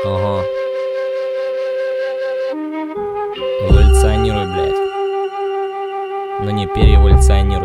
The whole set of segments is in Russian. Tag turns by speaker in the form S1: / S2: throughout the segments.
S1: Ага. Эволюционируй, блядь. Но не переэволюционируй.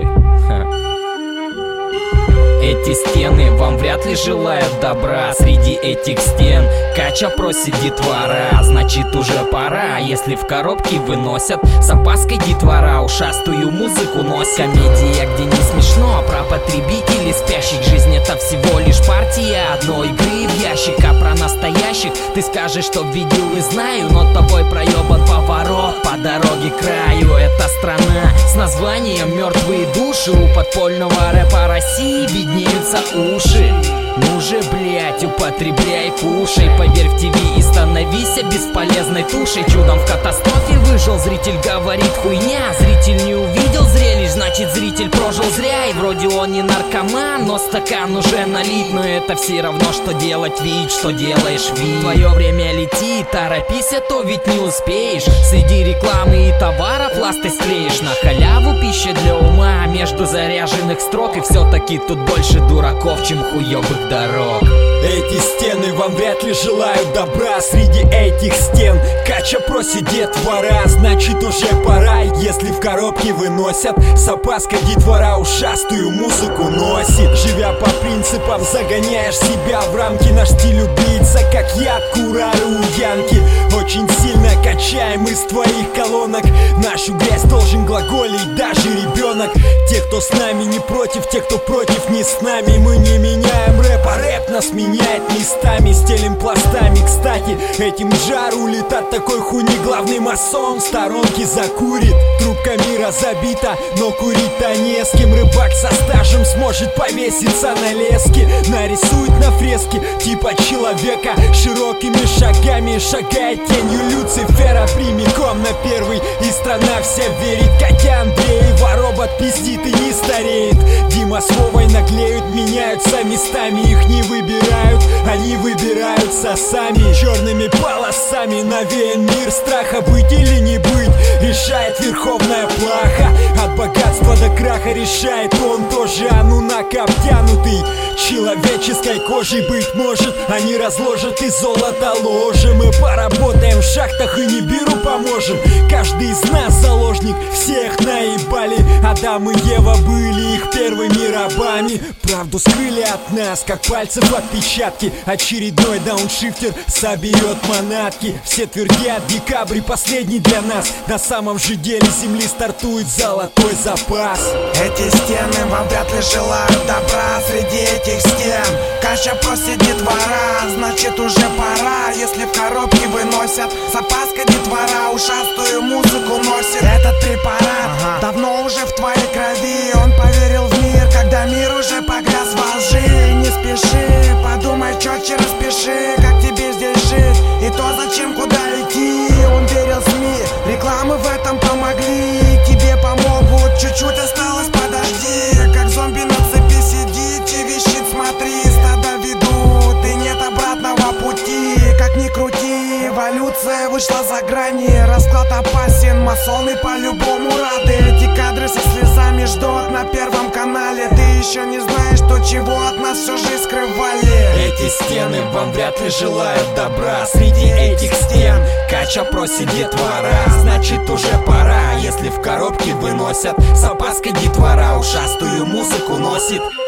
S1: Эти стены вам вряд ли желают добра. Среди этих стен Кача просит детвора. Значит уже пора, если в коробке выносят с опаской детвора ушастую музыку носит. Комедия, где не смешно, про потребителей спящих. Жизнь это всего лишь партия одной игры в ящик. А про настоящих ты скажешь, что видел и знаю, но тобой проебан поворот по дороге к краю. Это страна с названием «Мертвые души». У подпольного рэпа России виднеются уши. Ну же, блять, употребляй, кушай. Поверь в ТВ и становись бесполезной тушей. Чудом в катастрофе выжил, зритель говорит хуйня. Зритель не увидел зрелищ, значит зритель прожил зря. И вроде он не наркоман, но стакан уже налит. Но это все равно, что делать вид, что делаешь вид. Твое время летит, торопись, а то ведь не успеешь. Среди рекламы и товаров ласты склеишь. На халяву пища для ума между заряженных строк. И все-таки тут больше дураков, чем хуёвых дорог.
S2: Эти стены вам вряд ли желают добра. Среди этих стен Кача просит детвора. Значит уже пора, если в коробке выносят с опаской детвора ушастую музыку носит. Живя по принципам, загоняешь себя в рамки. Наш стиль убийца, как я, курары у Янки. Очень сильно качаем из твоих колонок. Нашу грязь должен глаголить даже ребенок. Те, кто с нами не против, те, кто против не с нами. Мы не меняем рэп, а рэп нас меняет местами. Стелим пластами, кстати, этим жару летат такой хуйни. Главный масон в сторонке закурит. Трубка мира забита, но курить-то не с кем. Рыбак со стажем сможет повеситься на леске. Нарисует на фреске типа человека. Широкими шагами шагает тенью Люцифера прямиком на первый. И страна вся верит, Катя Андреева. Робот пиздит и не стареет. Дима с Вовой наглеют, меняются местами. Их не выбирают, они выбираются сами. Черными полосами навеян мир страха. Быть или не быть решает верховная плаха. От богатства до краха решает он тоже. Анунак обтянутый человеческой кожей. Быть может, они разложат и золото ложим. Мы поработаем в шахтах и не беру поможем. Каждый из нас заложник, всех наебали. Адам и Ева были их первыми рабами. Правду скрыли от нас, как пальцев отпечатки. Очередной дауншифтер соберет манатки. Все твердят, декабрь последний для нас. На самом же деле земли стартует золотой запас.
S3: Эти стены вам вряд ли желают добра. Среди этих стен Кача просит детвора. Значит уже пора, если в коробке выносят с опаской детвора ушастую музыку носит. Этот препарат давно уже в твоей крови. Он поверил в мир, когда мир уже погряз во лжи. Не спеши, подумай четче, распиши, как тебе здесь жить и то зачем, куда идти. Он верил в СМИ, рекламы в этом помогли. Тебе помогут, чуть-чуть осталось, подожди. Как зомби на цепи сидит и вещит, смотри. Стада ведут и нет обратного пути. Как ни крути, эволюция вышла за грани. Расклад опасен, масоны по-любому рады. Эти кадры со слезами ждут на Первом канале. Ты еще не знаешь, то чего от нас всю жизнь скрывали.
S2: Эти стены вам вряд ли желают добра. Среди этих стен Кача просит детвора. Значит уже пора, если в коробке выносят с опаской детвора ушастую музыку носит.